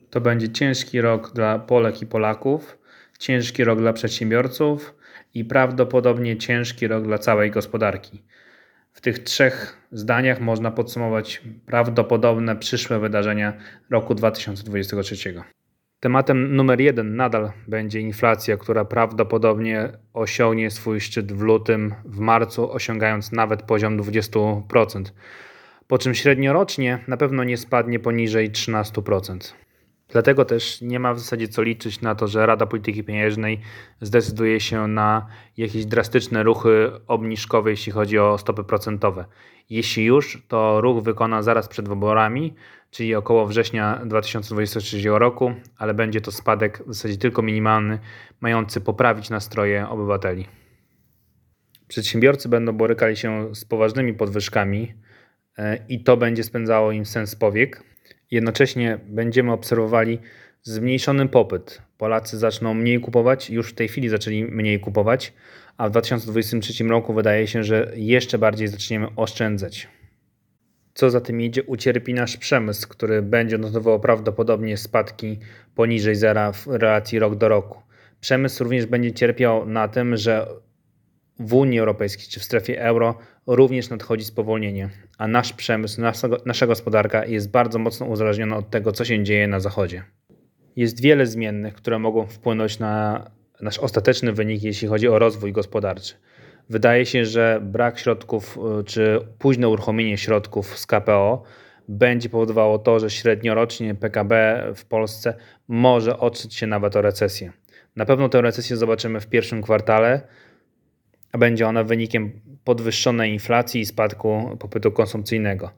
To będzie ciężki rok dla Polek i Polaków, ciężki rok dla przedsiębiorców i prawdopodobnie ciężki rok dla całej gospodarki. W tych trzech zdaniach można podsumować prawdopodobne przyszłe wydarzenia roku 2023. Tematem numer 1 nadal będzie inflacja, która prawdopodobnie osiągnie swój szczyt w lutym, w marcu, osiągając nawet poziom 20%, po czym średniorocznie na pewno nie spadnie poniżej 13%. Dlatego też nie ma w zasadzie co liczyć na to, że Rada Polityki Pieniężnej zdecyduje się na jakieś drastyczne ruchy obniżkowe, jeśli chodzi o stopy procentowe. Jeśli już, to ruch wykona zaraz przed wyborami, czyli około września 2023 roku, ale będzie to spadek w zasadzie tylko minimalny, mający poprawić nastroje obywateli. Przedsiębiorcy będą borykali się z poważnymi podwyżkami i to będzie spędzało im sens powiek. Jednocześnie będziemy obserwowali zmniejszony popyt. Polacy zaczną mniej kupować, już w tej chwili zaczęli mniej kupować, a w 2023 roku wydaje się, że jeszcze bardziej zaczniemy oszczędzać. Co za tym idzie, ucierpi nasz przemysł, który będzie notował prawdopodobnie spadki poniżej zera w relacji rok do roku. Przemysł również będzie cierpiał na tym, że w Unii Europejskiej czy w strefie euro również nadchodzi spowolnienie, a nasz przemysł, nasza gospodarka jest bardzo mocno uzależniona od tego, co się dzieje na zachodzie. Jest wiele zmiennych, które mogą wpłynąć na nasz ostateczny wynik, jeśli chodzi o rozwój gospodarczy. Wydaje się, że brak środków czy późne uruchomienie środków z KPO będzie powodowało to, że średniorocznie PKB w Polsce może otrzeć się nawet o recesję. Na pewno tę recesję zobaczymy w pierwszym kwartale, a będzie ona wynikiem podwyższonej inflacji i spadku popytu konsumpcyjnego.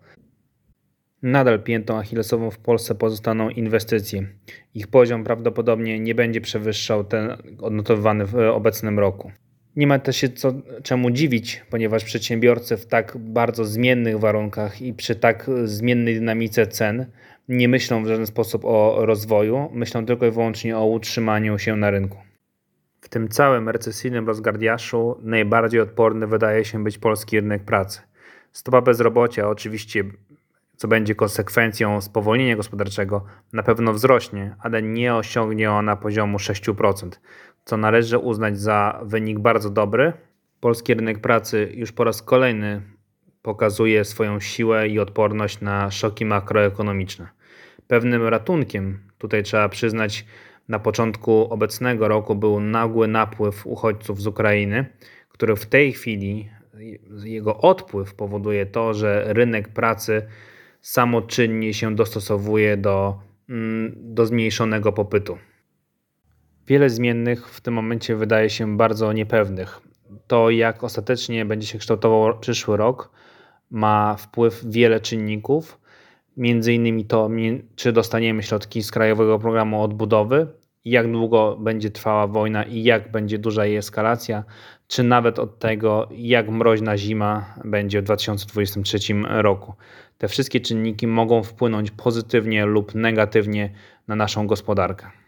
Nadal piętą achillesową w Polsce pozostaną inwestycje. Ich poziom prawdopodobnie nie będzie przewyższał ten odnotowywany w obecnym roku. Nie ma też się czemu dziwić, ponieważ przedsiębiorcy w tak bardzo zmiennych warunkach i przy tak zmiennej dynamice cen nie myślą w żaden sposób o rozwoju, myślą tylko i wyłącznie o utrzymaniu się na rynku. W tym całym recesyjnym rozgardiaszu najbardziej odporny wydaje się być polski rynek pracy. Stopa bezrobocia oczywiście, co będzie konsekwencją spowolnienia gospodarczego, na pewno wzrośnie, ale nie osiągnie ona poziomu 6%, co należy uznać za wynik bardzo dobry. Polski rynek pracy już po raz kolejny pokazuje swoją siłę i odporność na szoki makroekonomiczne. Pewnym ratunkiem, tutaj trzeba przyznać, na początku obecnego roku był nagły napływ uchodźców z Ukrainy, który w tej chwili, jego odpływ powoduje to, że rynek pracy samoczynnie się dostosowuje do zmniejszonego popytu. Wiele zmiennych w tym momencie wydaje się bardzo niepewnych. To, jak ostatecznie będzie się kształtował przyszły rok, ma wpływ wiele czynników, między innymi to, czy dostaniemy środki z Krajowego Programu Odbudowy, jak długo będzie trwała wojna i jak będzie duża jej eskalacja, czy nawet od tego, jak mroźna zima będzie w 2023 roku. Te wszystkie czynniki mogą wpłynąć pozytywnie lub negatywnie na naszą gospodarkę.